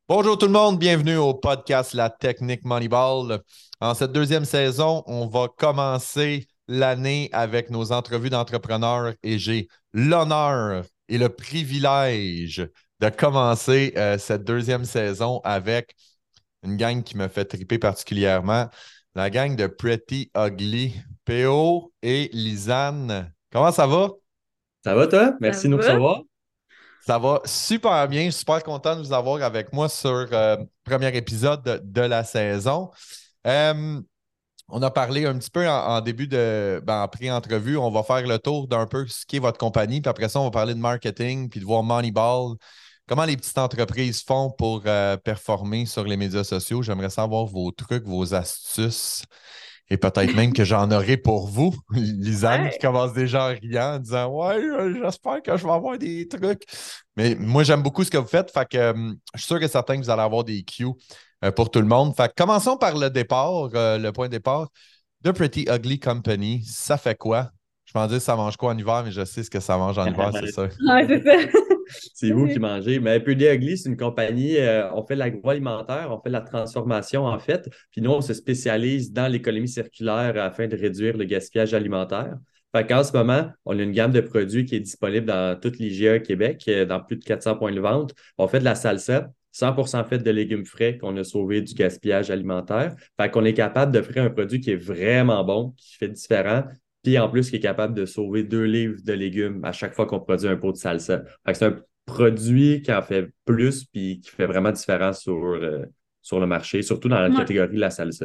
Bonjour tout le monde, bienvenue au podcast La Technique Moneyball. En cette deuxième saison, on va commencer l'année avec nos entrevues d'entrepreneurs et j'ai l'honneur et le privilège de commencer cette deuxième saison avec une gang qui me fait triper particulièrement, la gang de Pretty Ugly, PO et Lisanne. Comment ça va? Ça va, toi? Ça Merci de nous va? recevoir. Ça va super bien. Je suis super content de vous avoir avec moi sur le premier épisode de la saison. Euh, on a parlé un petit peu en début en pré-entrevue. On va faire le tour d'un peu ce qu'est votre compagnie. Puis après ça, on va parler de marketing puis de voir Moneyball. Comment les petites entreprises font pour performer sur les médias sociaux. J'aimerais savoir vos trucs, vos astuces. Et peut-être même que j'en aurai pour vous. Lisanne qui Ouais. commence déjà en riant en disant Ouais, j'espère que je vais avoir des trucs. Mais moi, j'aime beaucoup ce que vous faites. Fait que je suis sûr et certain que vous allez avoir des cues pour tout le monde. Fait que commençons par le départ, le point de départ. The Pretty Ugly Company, ça fait quoi? Je m'en dis ça mange quoi en hiver, mais je sais ce que ça mange en hiver, c'est ça. Ouais, c'est ça. C'est vous qui mangez. Mais Pretty Ugly, c'est une compagnie, on fait de l'agroalimentaire, on fait de la transformation en fait. Puis nous, on se spécialise dans l'économie circulaire afin de réduire le gaspillage alimentaire. Fait qu'en ce moment, on a une gamme de produits qui est disponible dans toutes les IGA Québec, dans plus de 400 points de vente. On fait de la salsa, 100% faite de légumes frais qu'on a sauvé du gaspillage alimentaire. Fait qu'on est capable d'offrir un produit qui est vraiment bon, qui fait différent, puis en plus qui est capable de sauver 2 livres de légumes à chaque fois qu'on produit un pot de salsa. Fait que c'est un produit qui en fait plus puis qui fait vraiment différence sur le marché, surtout dans la Ouais. catégorie de la salsa.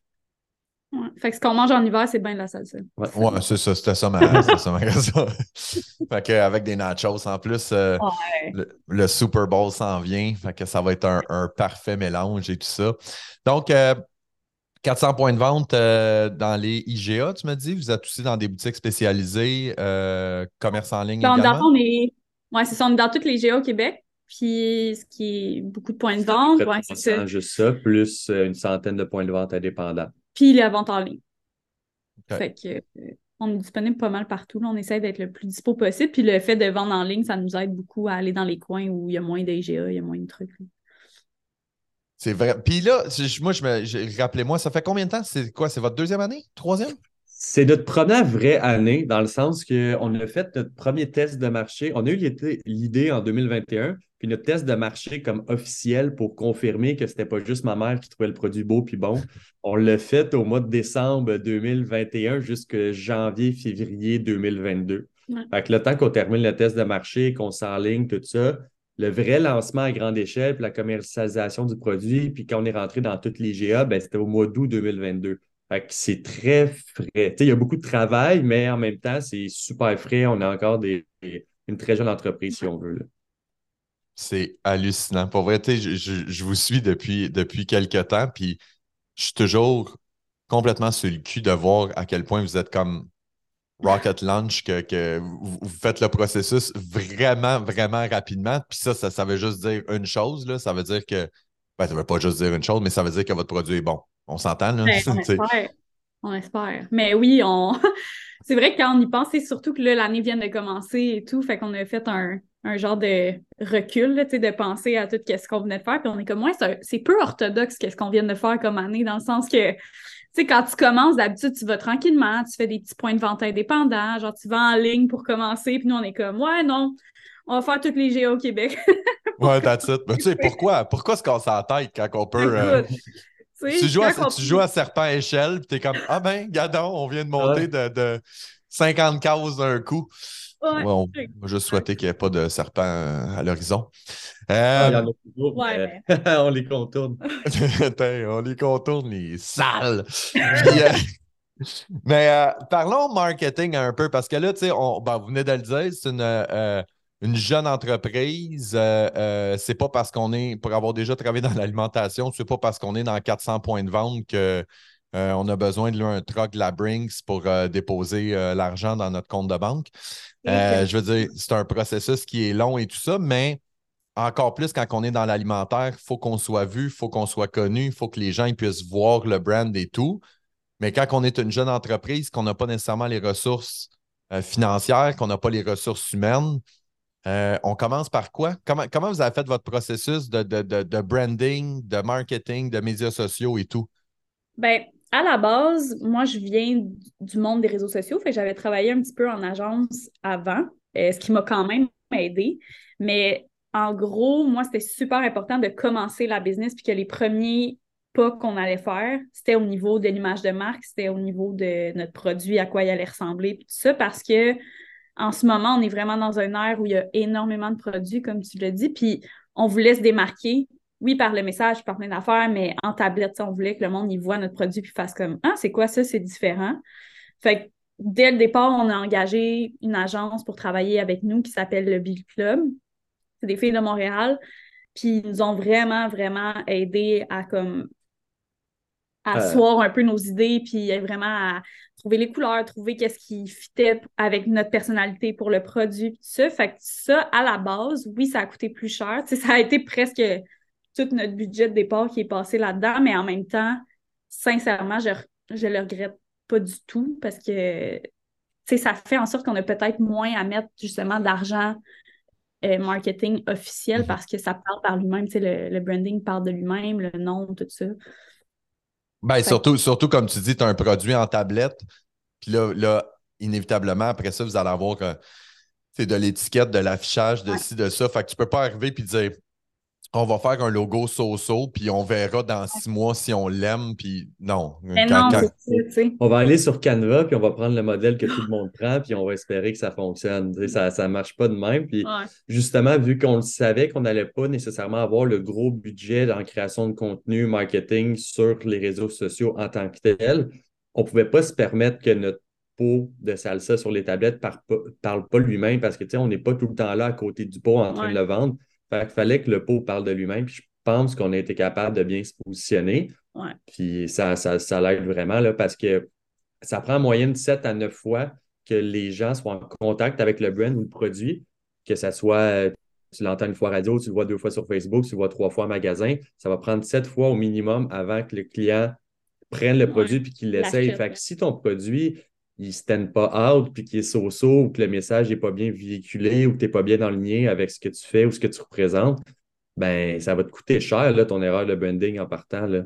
Ouais. Fait que ce qu'on mange en hiver, c'est bien de la salsa. Ouais. Ouais, c'est ça, c'était ça ma question. Fait que, avec des nachos en plus, Ouais. le Super Bowl s'en vient. Fait que ça va être un parfait mélange et tout ça. Donc, 400 points de vente dans les IGA, tu me dis. Vous êtes aussi dans des boutiques spécialisées, commerce en ligne Dans le également? fond, on est. Ouais, c'est ça, on est dans toutes les GA au Québec. Puis, ce qui est beaucoup de points de C'est à peu vente, près ouais, c'est ça. 300, juste ça, plus une centaine de points de vente indépendants. Puis, la vente en ligne. OK. Fait que, on est disponible pas mal partout. Là. On essaie d'être le plus dispo possible. Puis, le fait de vendre en ligne, ça nous aide beaucoup à aller dans les coins où il y a moins d'IGA, il y a moins de trucs. Là. C'est vrai. Puis là, moi, rappelez-moi, ça fait combien de temps? C'est quoi? C'est votre deuxième année? Troisième? C'est notre première vraie année, dans le sens qu'on a fait notre premier test de marché. On a eu l'idée en 2021, puis notre test de marché comme officiel pour confirmer que c'était pas juste ma mère qui trouvait le produit beau puis bon. On l'a fait au mois de décembre 2021 jusqu'à janvier, février 2022. Ouais. Fait que le temps qu'on termine le test de marché, qu'on s'enligne, tout ça, le vrai lancement à grande échelle, puis la commercialisation du produit, puis quand on est rentré dans toutes les GA, ben, c'était au mois d'août 2022. Fait que c'est très frais. Tu sais, il y a beaucoup de travail, mais en même temps, c'est super frais. On a encore une très jeune entreprise, si on veut, là. C'est hallucinant. Pour vrai, tu sais, je vous suis depuis quelques temps, puis je suis toujours complètement sur le cul de voir à quel point vous êtes comme Rocket Launch, que vous faites le processus vraiment, vraiment rapidement. Puis ça veut juste dire une chose, là. Ça veut dire que, ben, ça veut pas juste dire une chose, mais ça veut dire que votre produit est bon. On s'entend, là? Ouais, on Tu sais. espère. On espère. Mais oui, c'est vrai que quand on y pense, c'est surtout que là, l'année vient de commencer et tout, fait qu'on a fait un genre de recul, là, tu sais, de penser à tout ce qu'on venait de faire. Puis on est comme, ouais, c'est peu orthodoxe qu'est-ce qu'on vient de faire comme année, dans le sens que, tu sais, quand tu commences, d'habitude, tu vas tranquillement, tu fais des petits points de vente indépendants, genre tu vas en ligne pour commencer, puis nous, on est comme, ouais, non, on va faire toutes les GA au Québec pour Ouais, that's it. Mais tu sais, commencer. pourquoi se casser la tête quand on peut. Écoute, tu Tu sais, joues quand tu joues à serpent à échelle, puis t'es comme Ah ben, gadon, on vient de monter Ouais. de 50 cases d'un coup. Ouais. Ouais, on va juste souhaiter qu'il n'y ait pas de serpent à l'horizon. Ah, il y Euh, en a toujours, Ouais, mais mais. on les contourne. Attends, on les contourne, les salles. Puis, parlons marketing un peu, parce que là, tu sais, vous venez de le dire, c'est une jeune entreprise. C'est pas parce qu'on est, pour avoir déjà travaillé dans l'alimentation, c'est pas parce qu'on est dans 400 points de vente que on a besoin de un truck de la Brinks pour déposer l'argent dans notre compte de banque. Je veux dire, c'est un processus qui est long et tout ça, mais encore plus quand on est dans l'alimentaire, il faut qu'on soit vu, il faut qu'on soit connu, il faut que les gens ils puissent voir le brand et tout. Mais quand on est une jeune entreprise, qu'on n'a pas nécessairement les ressources financières, qu'on n'a pas les ressources humaines, On commence par quoi? Comment vous avez fait votre processus de branding, de marketing, de médias sociaux et tout? Ben, à la base, moi, je viens du monde des réseaux sociaux, fait que j'avais travaillé un petit peu en agence avant, ce qui m'a quand même aidé. Mais en gros, moi, c'était super important de commencer la business puis que les premiers pas qu'on allait faire, c'était au niveau de l'image de marque, c'était au niveau de notre produit, à quoi il allait ressembler, puis tout ça, parce que en ce moment, on est vraiment dans un ère où il y a énormément de produits, comme tu l'as dit, puis on voulait se démarquer, oui, par le message, par plein d'affaires, mais en tablette, on voulait que le monde y voit notre produit puis fasse comme « Ah, c'est quoi ça? C'est différent. » Fait que dès le départ, on a engagé une agence pour travailler avec nous qui s'appelle le Big Club. C'est des filles de Montréal, puis ils nous ont vraiment, vraiment aidé à comme Euh, asseoir un peu nos idées, puis vraiment à trouver les couleurs, trouver qu'est-ce qui fitait avec notre personnalité pour le produit, puis tout ça. Fait que ça, à la base, oui, ça a coûté plus cher. Tu sais, ça a été presque tout notre budget de départ qui est passé là-dedans, mais en même temps, sincèrement, je le regrette pas du tout parce que, tu sais, ça fait en sorte qu'on a peut-être moins à mettre justement d'argent marketing officiel Mhm. parce que ça parle par lui-même, tu sais, le branding parle de lui-même, le nom, tout ça. Ben, Fait surtout comme tu dis, tu as un produit en tablette, puis là, inévitablement, après ça, vous allez avoir c'est de l'étiquette, de l'affichage, de ouais. ci, de ça. Fait que tu peux pas arriver puis dire on va faire un logo so-so, puis on verra dans 6 mois si on l'aime, puis non. Mais Quand, non, quand... c'est ça, tu sais. on va aller sur Canva, puis on va prendre le modèle que tout le monde prend, puis on va espérer que ça fonctionne. Tu sais, ça ne marche pas de même. Puis Ouais, justement, vu qu'on le savait qu'on n'allait pas nécessairement avoir le gros budget en création de contenu, marketing sur les réseaux sociaux en tant que tel, on ne pouvait pas se permettre que notre pot de salsa sur les tablettes parle pas lui-même parce que tu sais, on n'est pas tout le temps là à côté du pot en train de ouais, le vendre. Fait qu'il fallait que le pot parle de lui-même. Puis je pense qu'on a été capable de bien se positionner. ouais, Puis ça l'aide vraiment là, parce que ça prend en moyenne 7 à 9 fois que les gens soient en contact avec le brand ou le produit, que ça soit, tu l'entends une fois radio, tu le vois 2 fois sur Facebook, tu le vois 3 fois en magasin. Ça va prendre 7 fois au minimum avant que le client prenne le ouais. produit puis qu'il l'essaye. L'achète, Fait là. que si ton produit, il ne stand pas out puis qu'il est so-so ou que le message n'est pas bien véhiculé ou que tu n'es pas bien aligné avec ce que tu fais ou ce que tu représentes, ben ça va te coûter cher là, ton erreur de branding en partant. Là.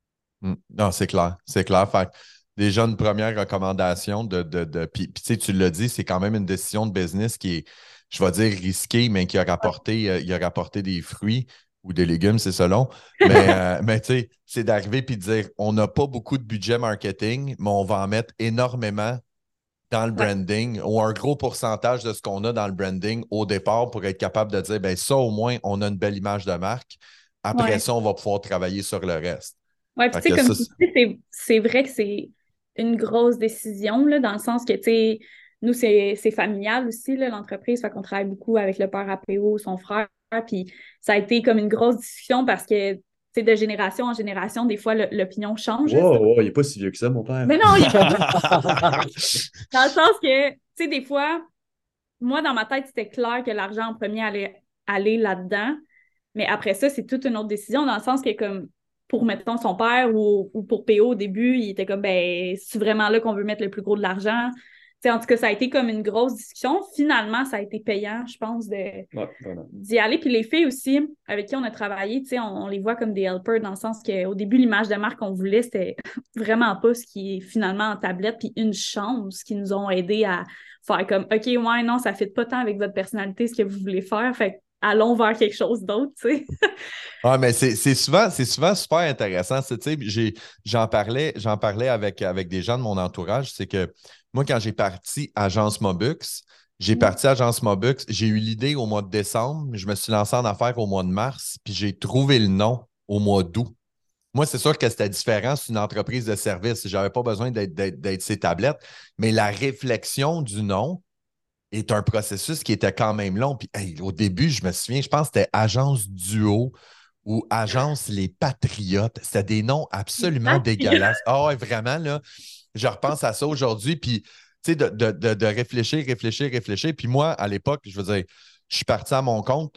Non, c'est clair. C'est clair. Fait que déjà, une première recommandation puis tu sais, tu l'as dit, c'est quand même une décision de business qui est, je vais dire, risquée, mais qui a rapporté des fruits ou des légumes, c'est selon. Mais tu sais, c'est d'arriver puis de dire on n'a pas beaucoup de budget marketing, mais on va en mettre énormément dans le Ouais, branding ou un gros pourcentage de ce qu'on a dans le branding au départ pour être capable de dire ben ça, au moins, on a une belle image de marque. Après ouais. ça, on va pouvoir travailler sur le reste. Ouais, puis Fait tu sais, que comme ça, tu dis, c'est vrai que c'est une grosse décision, là, dans le sens que, tu sais, nous, c'est familial aussi, là, l'entreprise, fait qu'on travaille beaucoup avec le père APO, son frère, puis ça a été comme une grosse discussion parce que, tu sais, de génération en génération, des fois, l'opinion change, là. Wow, wow, il n'est pas si vieux que ça, mon père. Mais non, il est pas dans le sens que, tu sais, des fois, moi, dans ma tête, c'était clair que l'argent en premier allait aller là-dedans. Mais après ça, c'est toute une autre décision, dans le sens que, comme, pour, mettons, son père ou pour PO au début, il était comme, ben, c'est vraiment là qu'on veut mettre le plus gros de l'argent. Tu sais, en tout cas, ça a été comme une grosse discussion. Finalement, ça a été payant, je pense, Ouais, vraiment. d'y aller. Puis les filles aussi, avec qui on a travaillé, tu sais, on les voit comme des helpers, dans le sens qu'au début, l'image de marque qu'on voulait, c'était vraiment pas ce qui est finalement en tablette. Puis une chance qui nous ont aidé à faire comme, OK, ouais, non, ça ne fit pas tant avec votre personnalité, ce que vous voulez faire. Fait que allons vers quelque chose d'autre, tu sais. Ah, mais c'est souvent super intéressant. Tu sais, j'en parlais avec des gens de mon entourage. C'est que moi, quand j'ai parti Agence Mobux, j'ai eu l'idée au mois de décembre, je me suis lancé en affaires au mois de mars, puis j'ai trouvé le nom au mois d'août. Moi, c'est sûr que c'était différent, c'est une entreprise de service. Je n'avais pas besoin d'être ses tablettes, mais la réflexion du nom est un processus qui était quand même long. Puis hey, au début, je me souviens, je pense que c'était Agence Duo ou Agence Les Patriotes. C'était des noms absolument dégueulasses. Ah ouais, vraiment, là, je repense à ça aujourd'hui. Puis, tu sais, de réfléchir. Puis moi, à l'époque, je veux dire, je suis parti à mon compte.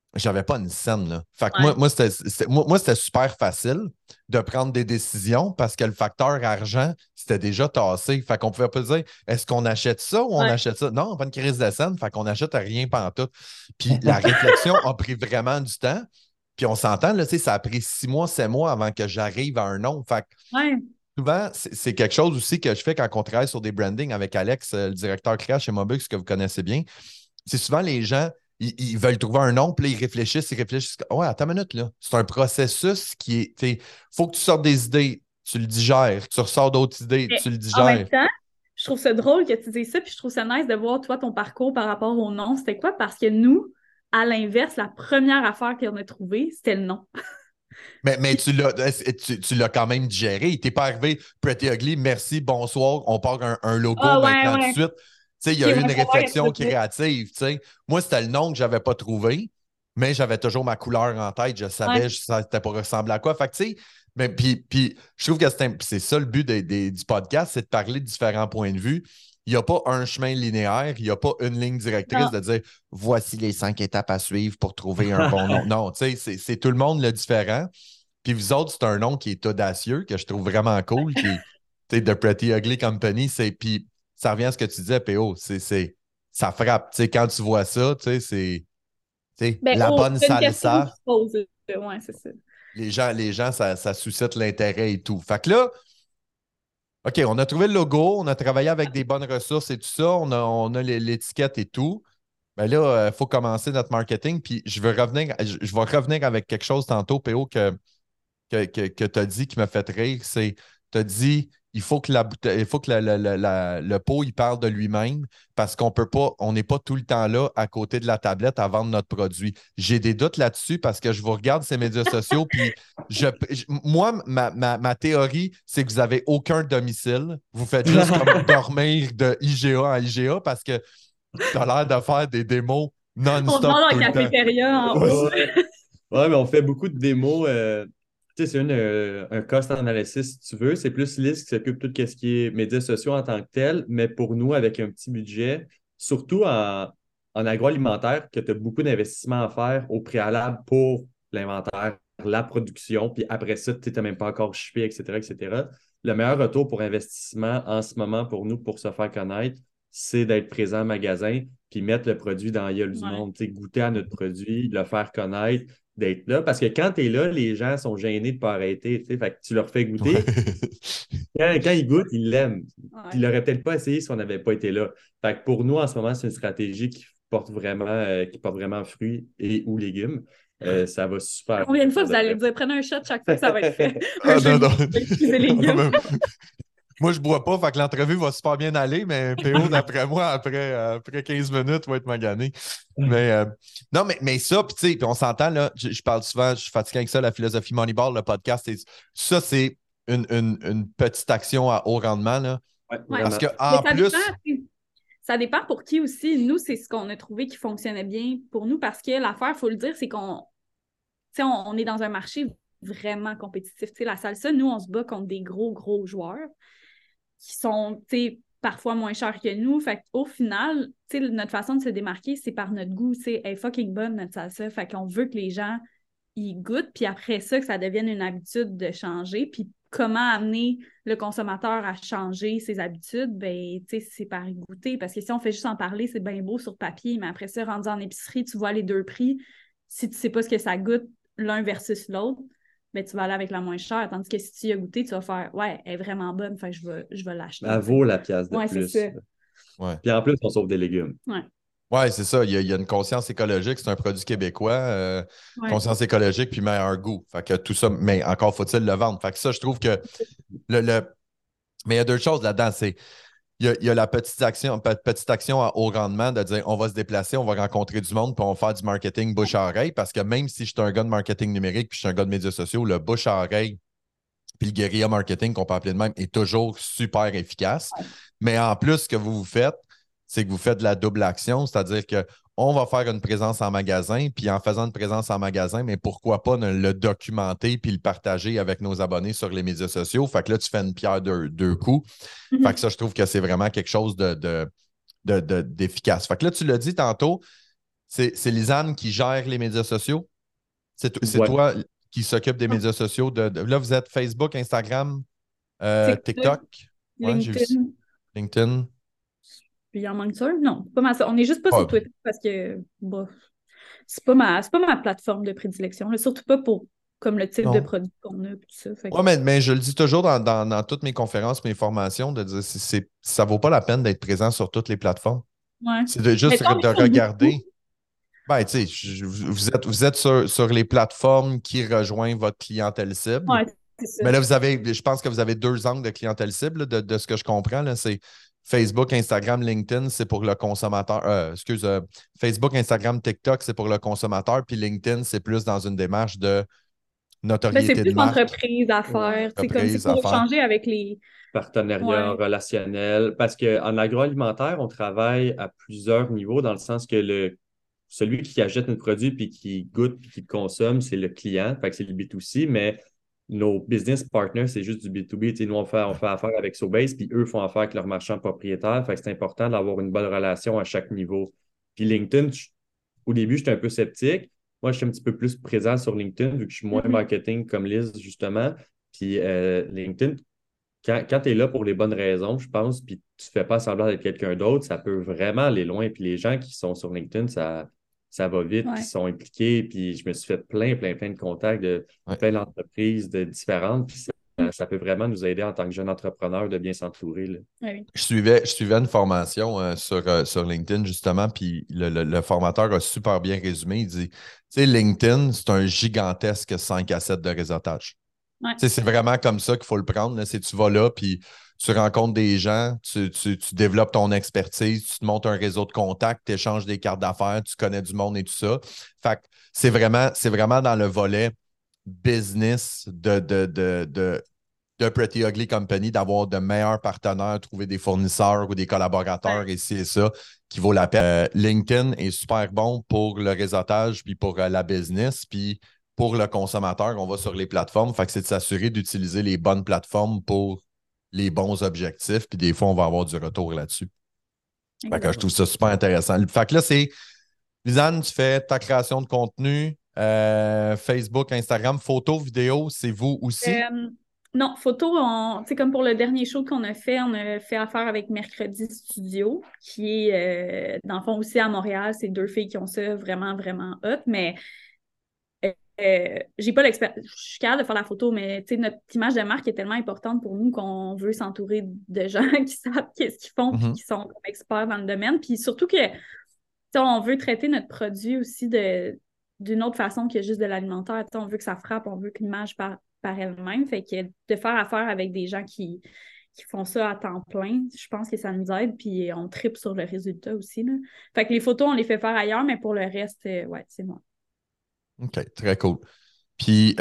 j'avais pas une scène, là. Fait que Ouais. moi, c'était super facile de prendre des décisions parce que le facteur argent, c'était déjà tassé. Fait qu'on pouvait pas dire, est-ce qu'on achète ça ou on Ouais. achète ça? Non, pas une crise de scène. Fait qu'on achète rien pantoute. Puis la réflexion a pris vraiment du temps. Puis on s'entend, là, tu sais, ça a pris 6 mois, 7 mois avant que j'arrive à un nom. Fait que Ouais. souvent, c'est quelque chose aussi que je fais quand on travaille sur des brandings avec Alex, le directeur créatif chez Mobux, que vous connaissez bien. C'est souvent les gens, ils veulent trouver un nom, puis là, ils réfléchissent. Ouais, attends une minute, là. C'est un processus qui est. Il faut que tu sortes des idées, tu le digères, tu ressors d'autres idées, Mais tu le en même digères. temps, je trouve ça drôle que tu dises ça, puis je trouve ça nice de voir, toi, ton parcours par rapport au nom. C'était quoi? Parce que nous, à l'inverse, la première affaire qu'on a trouvée, c'était le nom. Mais tu l'as quand même digéré. Il t'est pas arrivé Pretty Ugly, merci, bonsoir, on part un logo Ah ouais, maintenant tout de ouais. suite. Tu sais, il y Ok, a eu ouais, une ça va, réflexion créative. Tu sais. Moi, c'était le nom que je n'avais pas trouvé, mais j'avais toujours ma couleur en tête. Je ouais. savais, c'était pour ressembler à quoi. Fait que, tu sais, mais puis je trouve que c'est ça le but du podcast, c'est de parler de différents points de vue. Il n'y a pas un chemin linéaire, il n'y a pas une ligne directrice Non. de dire voici les 5 étapes à suivre pour trouver un bon nom. Non, tu sais, c'est tout le monde le différent. Puis vous autres, c'est un nom qui est audacieux, que je trouve vraiment cool, qui est tu sais, The Pretty Ugly Company. Puis ça revient à ce que tu disais, PO. Ça frappe. Tu sais, quand tu vois ça, tu sais, Ben, la oh, bonne c'est une question qui salsa, se pose. Ouais, c'est ça. les gens ça suscite l'intérêt et tout. Fait que là, OK, on a trouvé le logo, on a travaillé avec des bonnes ressources et tout ça, on a l'étiquette et tout. Ben là, il faut commencer notre marketing. Puis je vais revenir avec quelque chose tantôt, PO, que tu as dit qui m'a fait rire, c'est tu as dit il faut que il faut que le pot il parle de lui-même parce qu'on peut pas, on n'est pas tout le temps là à côté de la tablette à vendre notre produit. J'ai des doutes là-dessus parce que je vous regarde ces médias sociaux, puis moi, ma théorie, c'est que vous n'avez aucun domicile. Vous faites juste comme dormir de IGA en IGA parce que tu as l'air de faire des démos On non-stop demande en tout le temps. cafétéria en haut. Ouais. Ouais, mais on fait beaucoup de démos. Tu sais, c'est un cost analysis, si tu veux. C'est plus Liz qui s'occupe de tout ce qui est médias sociaux en tant que tel, mais pour nous, avec un petit budget, surtout en agroalimentaire, que tu as beaucoup d'investissements à faire au préalable pour l'inventaire, la production, puis après ça, tu n'as même pas encore shippé, etc., etc. Le meilleur retour pour investissement en ce moment pour nous, pour se faire connaître, c'est d'être présent en magasin, puis mettre le produit dans la gueule du Ouais. monde, tu sais, goûter à notre produit, le faire connaître, d'être là. Parce que quand tu es là, les gens sont gênés de ne pas arrêter. Tu sais. Fait que tu leur fais Ouais. goûter. Quand ils goûtent, ils l'aiment. Ouais. Puis ils l'auraient peut-être pas essayé si on n'avait pas été là. Fait que pour nous, en ce moment, c'est une stratégie qui porte vraiment fruits et ou légumes. Ça va super Combien de fois bien. vous allez dire prenez un shot chaque fois que ça va être fait? Ah, Un jeu non, non. de légumes. Moi, je bois pas, fait que l'entrevue va super bien aller, mais PO, d'après moi, après 15 minutes, va être magané. Mais non, mais ça, puis tu sais, puis on s'entend, là, je parle souvent, je suis fatigué avec ça, la philosophie Moneyball, le podcast, ça, c'est une petite action à haut rendement, là. Ouais, Ouais. Parce vraiment. que Mais en ça plus, dépend, tu sais. Ça dépend pour qui aussi. Nous, c'est ce qu'on a trouvé qui fonctionnait bien pour nous parce que l'affaire, il faut le dire, c'est qu'on tu sais, on est dans un marché vraiment compétitif. Tu sais, la salsa, nous, on se bat contre des gros joueurs qui sont, tu sais, parfois moins chers que nous. Fait qu'au final, tu sais, notre façon de se démarquer, c'est par notre goût. Tu sais, elle est fucking bonne, notre salsa. Fait qu'on veut que les gens y goûtent, puis après ça, que ça devienne une habitude de changer. Puis comment amener le consommateur à changer ses habitudes, ben, tu sais, c'est par y goûter. Parce que si on fait juste en parler, c'est bien beau sur papier, mais après ça, rendu en épicerie, tu vois les deux prix. Si tu sais pas ce que ça goûte l'un versus l'autre, ben, tu vas aller avec la moins chère. Tandis que si tu y as goûté, tu vas faire ouais, elle est vraiment bonne, fait que je vais l'acheter. Elle vaut la pièce de Ouais, plus. c'est ça. ouais. Puis en plus, on sauve des légumes. Ouais. Ouais, c'est ça. Il y a une conscience écologique. C'est un produit québécois. Ouais. Conscience écologique puis meilleur goût. Fait que tout ça, mais encore faut-il le vendre. Fait que ça, je trouve que mais il y a deux choses là-dedans. Il y a la petite action à haut rendement de dire on va se déplacer, on va rencontrer du monde, puis on va faire du marketing bouche à oreille. Parce que même si je suis un gars de marketing numérique puis je suis un gars de médias sociaux, le bouche à oreille puis le guérilla marketing, qu'on peut appeler de même, est toujours super efficace. Mais en plus, ce que vous faites, c'est que vous faites de la double action, c'est-à-dire qu'on va faire une présence en magasin, puis en faisant une présence en magasin, mais pourquoi pas le documenter puis le partager avec nos abonnés sur les médias sociaux. Fait que là, tu fais une pierre deux coups. Fait que ça, je trouve que c'est vraiment quelque chose d'efficace. Fait que là, tu l'as dit tantôt, c'est Lisanne qui gère les médias sociaux? C'est Ouais. toi qui s'occupe des médias sociaux là, vous êtes Facebook, Instagram, TikTok, TikTok? Ouais, j'ai vu ça. LinkedIn, LinkedIn. puis il en manque un? Non, pas mal ça. On n'est juste pas Ah, sur Twitter parce que bah, c'est pas ma plateforme de prédilection, là. Surtout pas pour comme le type de non. produit qu'on a, tout ça. Fait Ouais, mais je le dis toujours dans toutes mes conférences, mes formations, de dire ça vaut pas la peine d'être présent sur toutes les plateformes. ouais. C'est de Mais juste tant de mieux sur beaucoup. regarder. Ben, tu sais, vous êtes sur les plateformes qui rejoignent votre clientèle cible. Ouais, c'est ça. Mais là, je pense que vous avez deux angles de clientèle cible, là, de ce que je comprends. Là, c'est Facebook, Instagram, LinkedIn, c'est pour le consommateur. Facebook, Instagram, TikTok, c'est pour le consommateur. Puis LinkedIn, c'est plus dans une démarche de Ben, c'est notoriété de plus marque, entreprise à faire. C'est comme c'est entreprise, pour affaires. échanger avec les. Partenariat Ouais. relationnel. Parce qu'en agroalimentaire, on travaille à plusieurs niveaux, dans le sens que celui qui achète notre produit puis qui goûte puis qui le consomme, c'est le client, fait que c'est le B2C, mais nos business partners, c'est juste du B2B. Tu sais, nous, on fait affaire avec Sobase, puis eux font affaire avec leurs marchands propriétaires. Fait que c'est important d'avoir une bonne relation à chaque niveau. Puis LinkedIn, au début, j'étais un peu sceptique. Moi, je suis un petit peu plus présent sur LinkedIn, vu que je suis moins Mhm. marketing comme Liz, justement. Puis LinkedIn, quand tu es là pour les bonnes raisons, je pense, puis tu ne fais pas semblant d'être quelqu'un d'autre, ça peut vraiment aller loin. Puis les gens qui sont sur LinkedIn, ça va vite, puis ils Ouais. sont impliqués. Puis je me suis fait plein de contacts de Ouais. plein d'entreprises différentes. Puis ça peut vraiment nous aider en tant que jeune entrepreneur de bien s'entourer, là. Ouais, oui. Je suivais une formation sur LinkedIn, justement, puis le formateur a super bien résumé. Il dit, tu sais, LinkedIn, c'est un gigantesque 5 à 7 de réseautage. Ouais. Tu sais, c'est vraiment comme ça qu'il faut le prendre, là. C'est tu vas là, puis tu rencontres des gens, tu développes ton expertise, tu te montes un réseau de contacts, tu échanges des cartes d'affaires, tu connais du monde et tout ça. Fait que c'est vraiment dans le volet business de Pretty Ugly Company d'avoir de meilleurs partenaires, trouver des fournisseurs ou des collaborateurs Ouais. ici et ça qui vaut la peine. LinkedIn est super bon pour le réseautage puis pour la business. Puis pour le consommateur, on va sur les plateformes. Fait que c'est de s'assurer d'utiliser les bonnes plateformes pour les bons objectifs. Puis des fois, on va avoir du retour là-dessus. Fait que je Exact. trouve ça super intéressant. Fait que là, c'est Lisanne, tu fais ta création de contenu, Facebook, Instagram, photos, vidéos, c'est vous aussi? Euh, non, photo, c'est comme pour le dernier show qu'on a fait affaire avec Mercredi Studio, qui est, dans le fond, aussi à Montréal. C'est deux filles qui ont ça vraiment, vraiment hot, mais j'ai pas l'expérience. Je suis capable de faire la photo, mais notre image de marque est tellement importante pour nous qu'on veut s'entourer de gens qui savent qu'est-ce qu'ils font et Mhm. qui sont comme experts dans le domaine. Puis surtout que on veut traiter notre produit aussi d'une autre façon que juste de l'alimentaire. On veut que ça frappe, on veut que l'image par elle-même. Fait que de faire affaire avec des gens qui font ça à temps plein, je pense que ça nous aide. Puis on tripe sur le résultat aussi, là. Fait que les photos, on les fait faire ailleurs, mais pour le reste, ouais, c'est moi. OK, très cool. Puis,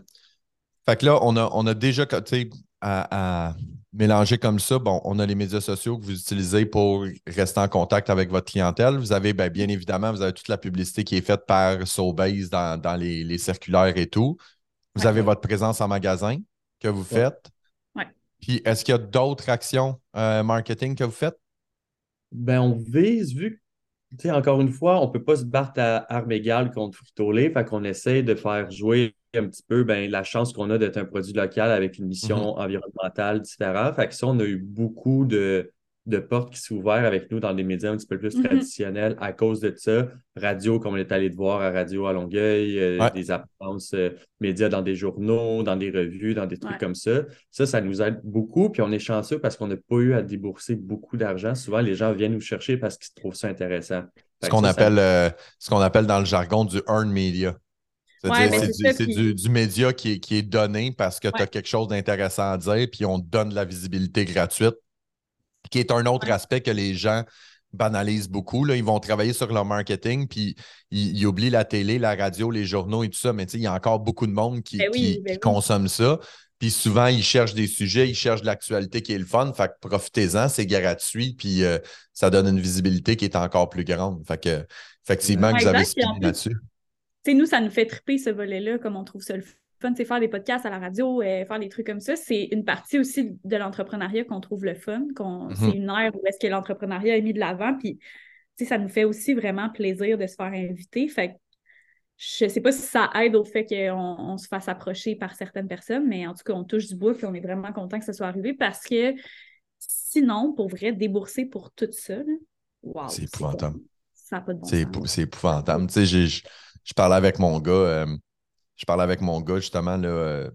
fait que là, on a déjà, tu sais, à mélanger comme ça, bon, on a les médias sociaux que vous utilisez pour rester en contact avec votre clientèle. Vous avez, bien évidemment, vous avez toute la publicité qui est faite par Sobase dans les circulaires et tout. Vous Ouais, avez votre présence en magasin que vous Ouais. faites. ouais. Puis, est-ce qu'il y a d'autres actions marketing que vous faites? Ben, on vise, vu que, tu sais, encore une fois, on ne peut pas se battre à armes égales contre Frito-Lay, fait qu'on essaie de faire jouer un petit peu la chance qu'on a d'être un produit local avec une Mhm. mission environnementale différente. Fait que ça, on a eu beaucoup de portes qui s'ouvrent avec nous dans des médias un petit peu plus Mhm. traditionnels à cause de ça. Radio, comme on est allé te voir à Radio à Longueuil, Ouais. des apparences médias dans des journaux, dans des revues, dans des trucs Ouais. comme ça. Ça nous aide beaucoup. Puis on est chanceux parce qu'on n'a pas eu à débourser beaucoup d'argent. Souvent, les gens viennent nous chercher parce qu'ils trouvent ça intéressant. Ce Fait que qu'on ça appelle, ce qu'on appelle dans le jargon du earned media. Ouais, C'est-à-dire, ben c'est ouais, c'est du, ça. c'est du, Puis, du média qui est donné parce que tu as ouais, quelque chose d'intéressant à dire, puis on te donne de la visibilité gratuite, qui est un autre ouais. aspect que les gens banalisent beaucoup. Là. Ils vont travailler sur leur marketing, puis ils oublient la télé, la radio, les journaux et tout ça. Mais tu sais, il y a encore beaucoup de monde qui, Ben oui, qui, qui ben oui. consomme ça. Puis souvent, ils cherchent des sujets, ils cherchent de l'actualité qui est le fun. Fait que profitez-en, c'est gratuit, puis ça donne une visibilité qui est encore plus grande. Fait que, effectivement, que Ouais, vous avez exact. Puis en spiné plus, là-dessus. nous, ça nous fait triper ce volet-là, comme on trouve ça le fun. C'est faire des podcasts à la radio, faire des trucs comme ça. C'est une partie aussi de l'entrepreneuriat qu'on trouve le fun. C'est Mhm. une ère où est-ce que l'entrepreneuriat est mis de l'avant. Puis, ça nous fait aussi vraiment plaisir de se faire inviter. Fait que je sais pas si ça aide au fait qu'on se fasse approcher par certaines personnes, mais en tout cas, on touche du bois et on est vraiment content que ça soit arrivé parce que sinon, pour vrai, débourser pour tout ça, là, wow, C'est épouvantable. ça n'a pas de bon sens. C'est épouvantable. Tu sais, je parlais avec mon gars. Je parlais avec mon gars, justement, là,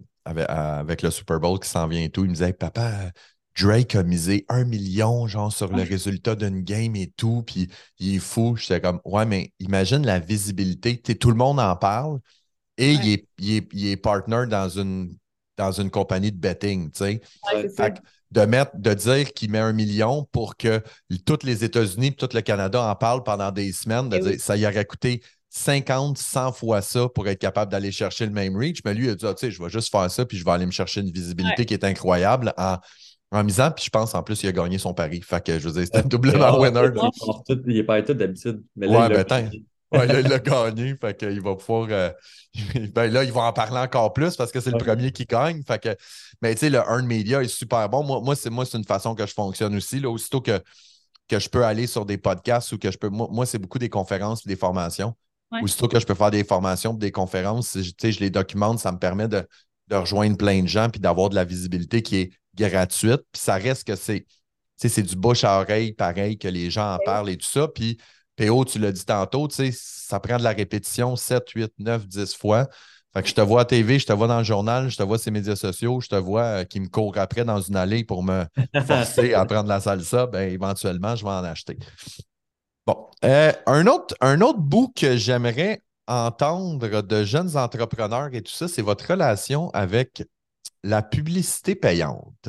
avec le Super Bowl qui s'en vient et tout. Il me disait, hey, papa, Drake a misé 1 million, genre, sur le résultat d'une game et tout, puis il est fou. J'étais comme, ouais, mais imagine la visibilité. Tout le monde en parle et il est partner dans une compagnie de betting, tu sais. Ouais, c'est ça. De dire qu'il met 1 million pour que tous les États-Unis et tout le Canada en parlent pendant des semaines, de dire ça y aurait coûté 50, 100 fois ça pour être capable d'aller chercher le même reach. Mais lui, il a dit, tu sais, je vais juste faire ça, puis je vais aller me chercher une visibilité qui est incroyable en misant, puis je pense en plus, il a gagné son pari. Fait que je veux dire, c'était doublement winner. Il est pas tout d'habitude, mais là, là, là, il l'a gagné. Fait qu'il va pouvoir. Ben là, il va en parler encore plus parce que c'est le premier qui gagne. Fait que, mais tu sais, le earned media est super bon. Moi, c'est une façon que je fonctionne aussi. Là, aussitôt que je peux aller sur des podcasts ou que je peux. Moi, c'est beaucoup des conférences et des formations. Ouais. Aussitôt que je peux faire des formations et des conférences, je les documente, ça me permet de rejoindre plein de gens puis d'avoir de la visibilité qui est gratuite. Puis ça reste que c'est du bouche à oreille pareil que les gens en parlent et tout ça. Puis PO, tu l'as dit tantôt, ça prend de la répétition 7, 8, 9, 10 fois. Fait que je te vois à TV, je te vois dans le journal, je te vois sur les médias sociaux, je te vois qui me court après dans une allée pour me forcer à prendre la salsa, ben éventuellement, je vais en acheter. Bon. Un autre bout que j'aimerais entendre de jeunes entrepreneurs et tout ça, c'est votre relation avec la publicité payante.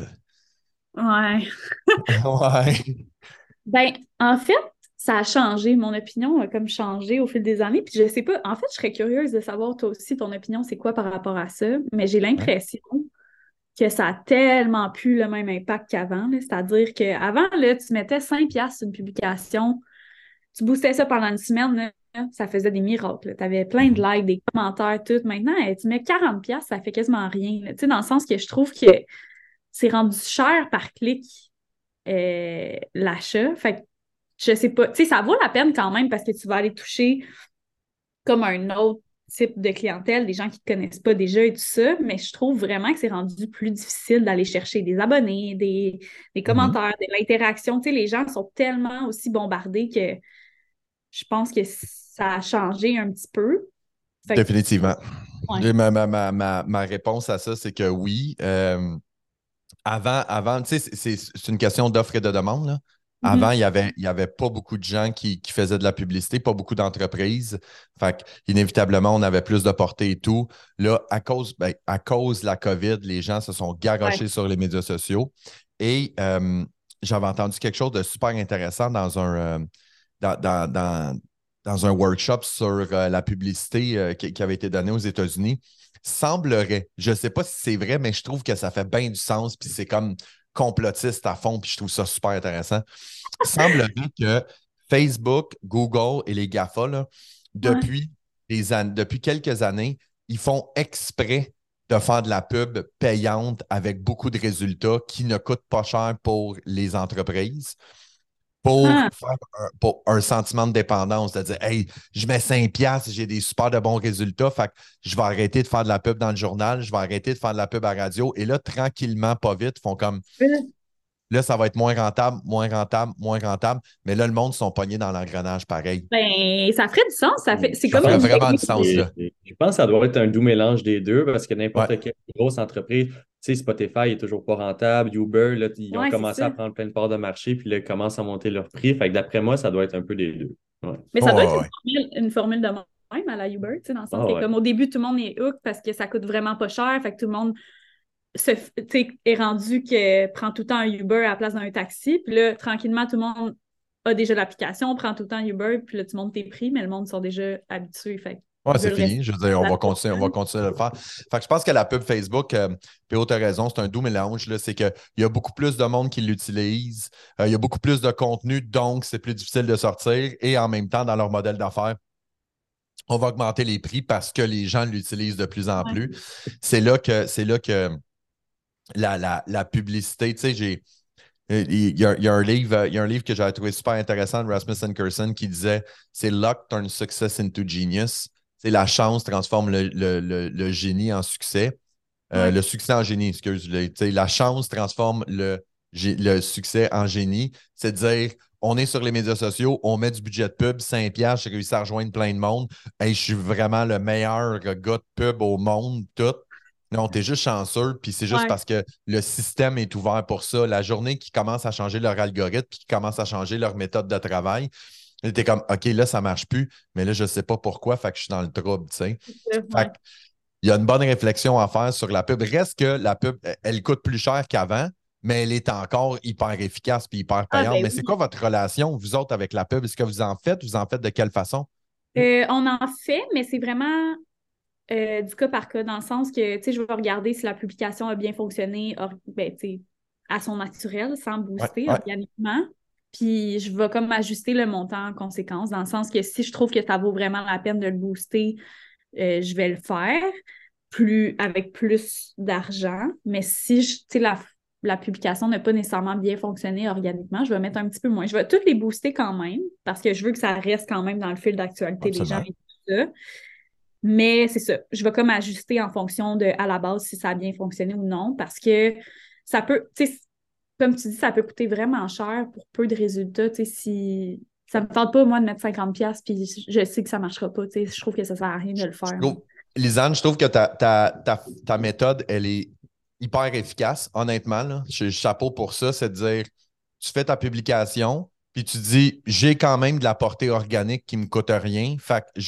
Ouais. Ouais. Ben, en fait, ça a changé. Mon opinion a comme changé au fil des années. Puis je sais pas, en fait, je serais curieuse de savoir toi aussi ton opinion, c'est quoi par rapport à ça. Mais j'ai l'impression que ça a tellement plus le même impact qu'avant. C'est-à-dire qu'avant, tu mettais 5$ sur une publication, tu boostais ça pendant une semaine, là, ça faisait des miracles. Tu avais plein de likes, des commentaires, tout. Maintenant, tu mets 40$, ça fait quasiment rien. Tu sais, dans le sens que je trouve que c'est rendu cher par clic l'achat. Fait que je sais pas. Tu sais, ça vaut la peine quand même parce que tu vas aller toucher comme un autre type de clientèle, des gens qui ne te connaissent pas déjà et tout ça, mais je trouve vraiment que c'est rendu plus difficile d'aller chercher des abonnés, des commentaires, de l'interaction. Tu sais, les gens sont tellement aussi bombardés que je pense que ça a changé un petit peu. Définitivement. Ouais. Ma réponse à ça, c'est que oui. Avant, tu sais, c'est une question d'offre et de demande, là. Avant, il y avait pas beaucoup de gens qui faisaient de la publicité, pas beaucoup d'entreprises. Fait inévitablement, on avait plus de portée et tout. Là, à cause de la COVID, les gens se sont garochés sur les médias sociaux. Et j'avais entendu quelque chose de super intéressant dans un workshop sur la publicité qui avait été donnée aux États-Unis. Semblerait, je ne sais pas si c'est vrai, mais je trouve que ça fait bien du sens, puis c'est comme complotiste à fond, puis je trouve ça super intéressant. Semblerait que Facebook, Google et les GAFA, là, depuis quelques années, ils font exprès de faire de la pub payante avec beaucoup de résultats qui ne coûtent pas cher pour les entreprises pour faire un sentiment de dépendance, de dire hey, je mets 5$, j'ai des super de bons résultats, fait que je vais arrêter de faire de la pub dans le journal, je vais arrêter de faire de la pub à la radio. Et là, tranquillement, pas vite, font comme là, ça va être moins rentable, moins rentable, moins rentable. Mais là, le monde sont pognés dans l'engrenage pareil. Ben, ça ferait du sens. C'est Ça comme ferait vraiment du sens, là. Je pense que ça doit être un doux mélange des deux parce que n'importe quelle grosse entreprise, tu sais, Spotify est toujours pas rentable, Uber, là, ils ont commencé à prendre plein de parts de marché, puis là, ils commencent à monter leur prix. Fait que d'après moi, ça doit être un peu des deux. Ouais. Mais ça doit être une formule de même à la Uber, tu sais, dans le sens que comme au début, tout le monde est hook parce que ça coûte vraiment pas cher, fait que tout le monde est rendu que prend tout le temps un Uber à la place d'un taxi, puis là, tranquillement, tout le monde a déjà l'application, prend tout le temps Uber, puis là, tu montes tes prix, mais le monde sont déjà habitués, fait c'est fini. Je veux dire, on va continuer à le faire. Fait que je pense que la pub Facebook, P.O. tu as raison, c'est un doux mélange. C'est qu'il y a beaucoup plus de monde qui l'utilise. Il y a beaucoup plus de contenu, donc c'est plus difficile de sortir. Et en même temps, dans leur modèle d'affaires, on va augmenter les prix parce que les gens l'utilisent de plus en plus. C'est là que la publicité, tu sais, Il y a un livre que j'avais trouvé super intéressant de Rasmussen Kirsten qui disait c'est luck turns success into genius. C'est la chance transforme le génie en succès. Ouais. Le succès en génie, excuse. La chance transforme le succès en génie. C'est de dire on est sur les médias sociaux, on met du budget de pub, 5 piastres, j'ai réussi à rejoindre plein de monde. Hey, je suis vraiment le meilleur gars de pub au monde, tout. Non, t'es juste chanceux, puis c'est juste Ouais. parce que le système est ouvert pour ça. La journée qui commence à changer leur algorithme, puis qui commence à changer leur méthode de travail, t'es comme, OK, là, ça marche plus, mais là, je sais pas pourquoi, fait que je suis dans le trouble, tu sais. Fait Ouais. que il y a une bonne réflexion à faire sur la pub. Reste que la pub, elle coûte plus cher qu'avant, mais elle est encore hyper efficace puis hyper Ah, payante. ben Mais c'est oui. quoi votre relation, vous autres, avec la pub? Est-ce que vous en faites? Vous en faites de quelle façon? On en fait, mais c'est vraiment du cas par cas, dans le sens que, tu sais, je vais regarder si la publication a bien fonctionné, ben, tu sais, à son naturel, sans Ouais, booster ouais. organiquement. Puis je vais comme ajuster le montant en conséquence, dans le sens que si je trouve que ça vaut vraiment la peine de le booster, je vais le faire avec plus d'argent. Mais si tu sais, la publication n'a pas nécessairement bien fonctionné organiquement, je vais mettre un petit peu moins. Je vais toutes les booster quand même, parce que je veux que ça reste quand même dans le fil d'actualité des gens Absolument. et tout ça. Mais c'est ça, je vais comme ajuster en fonction de, à la base, si ça a bien fonctionné ou non, parce que ça peut, tu sais, comme tu dis, ça peut coûter vraiment cher pour peu de résultats, tu sais, si ça me tente pas, moi, de mettre 50$ puis je sais que ça marchera pas, tu sais, je trouve que ça sert à rien de le Je faire. trouve, Lisanne, je trouve que ta méthode, elle est hyper efficace, honnêtement. Là. Chapeau pour ça, c'est de dire, tu fais ta publication, puis tu dis, j'ai quand même de la portée organique qui ne me coûte rien, fait que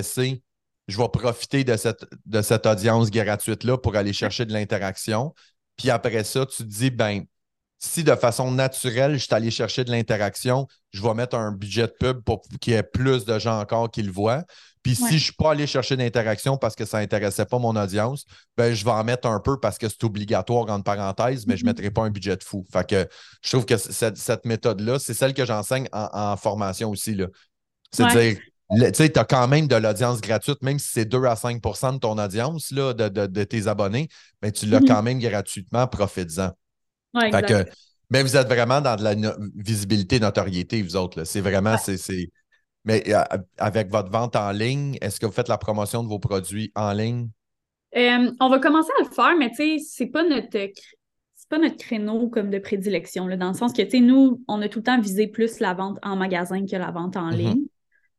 je vais profiter de cette audience gratuite-là pour aller chercher de l'interaction. Puis après ça, tu te dis, ben, si de façon naturelle, je suis allé chercher de l'interaction, je vais mettre un budget de pub pour qu'il y ait plus de gens encore qui le voient. Puis si Ouais. je ne suis pas allé chercher d'interaction parce que ça n'intéressait pas mon audience, ben, je vais en mettre un peu parce que c'est obligatoire, entre parenthèses, mais je ne Mhm. mettrai pas un budget de fou. Fait que je trouve que cette méthode-là, c'est celle que j'enseigne en formation aussi, là. C'est de Ouais. dire, tu sais, tu as quand même de l'audience gratuite, même si c'est 2 à 5 de ton audience, là, de tes abonnés, mais tu l'as quand Mhm. même gratuitement, profites-en. Ouais, Fait que, exact. mais vous êtes vraiment dans de la visibilité, notoriété, vous autres. Là. C'est vraiment, Ouais. Mais avec votre vente en ligne, est-ce que vous faites la promotion de vos produits en ligne? On va commencer à le faire, mais tu sais, c'est pas notre créneau comme de prédilection, là, dans le sens que, tu sais, nous, on a tout le temps visé plus la vente en magasin que la vente en Mhm. ligne.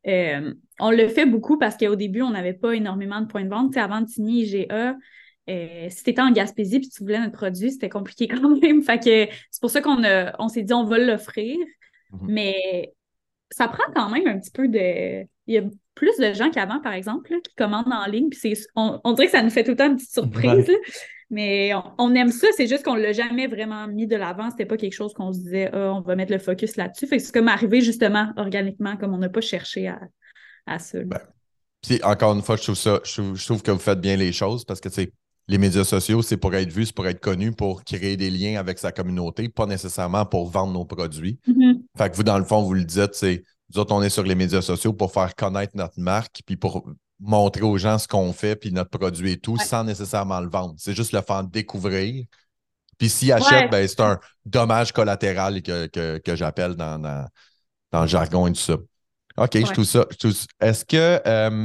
On le fait beaucoup parce qu'au début, on n'avait pas énormément de points de vente. Tu sais, avant de signer IGA, si tu étais en Gaspésie et tu voulais notre produit, c'était compliqué quand même. Fait que c'est pour ça on s'est dit on va l'offrir. Mhm. Mais ça prend quand même un petit peu de. Il y a plus de gens qu'avant, par exemple, là, qui commandent en ligne. Puis on dirait que ça nous fait tout le temps une petite surprise. Ouais. Là. Mais on aime ça, c'est juste qu'on ne l'a jamais vraiment mis de l'avant. C'était pas quelque chose qu'on se disait, ah, on va mettre le focus là-dessus. Fait que c'est comme arrivé justement organiquement, comme on n'a pas cherché à ça. Là. Ben, puis encore une fois, je trouve que vous faites bien les choses parce que tu sais, les médias sociaux, c'est pour être vu, c'est pour être connu, pour créer des liens avec sa communauté, pas nécessairement pour vendre nos produits. Mhm. Fait que vous, dans le fond, vous le dites, c'est nous autres, on est sur les médias sociaux pour faire connaître notre marque, puis pour montrer aux gens ce qu'on fait, puis notre produit et tout, Ouais. sans nécessairement le vendre. C'est juste le faire découvrir. Puis s'ils achètent, Ouais. ben, c'est un dommage collatéral que j'appelle dans le jargon et tout ça. OK, je Ouais. trouve ça. Est-ce que